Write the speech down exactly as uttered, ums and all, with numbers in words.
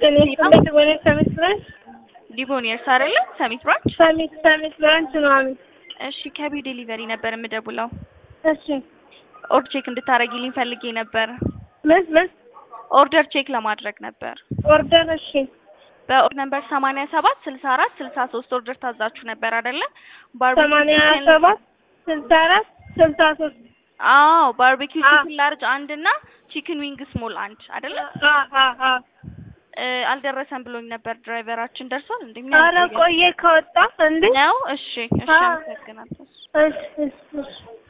እኔ ሰሚት ወለ ሰሚት ብራንች ሊቦኒየርስ አይደለ? ሰሚት ብራንች ሰሚት ሰሚት ብራንች ነው። እሺ ከቢ ዴሊቨሪ ነበር የምደውለው። እሺ ኦርደር ቼክ እንድታረጊልኝ ፈልጌ ነበር። ምን ምን ኦርደር ቼክ ለማድረግ ነበር። ኦርደር እሺ በኦርደር ነምበር ሰማንያ ሰባት ስልሳ አራት ስልሳ ሶስት ኦርደር ታዛችሁ ነበር አይደለ? ሰማንያ ሰባት ስልሳ አራት ስልሳ ሶስት አዎ ባርቢኪው ቺክን ላርጅ አንድ እና ቺክን ዊንግ ስሞል አንድ አይደለ? አዎ አዎ አዎ አልደረሰም ብሎኝ ነበር ድራይቨራችን። ደርሷል እንዴ? ኧረ ቆየ ከወጣ እንዴ? ነው እሺ እሺ አመሰግናለሁ። እሺ እሺ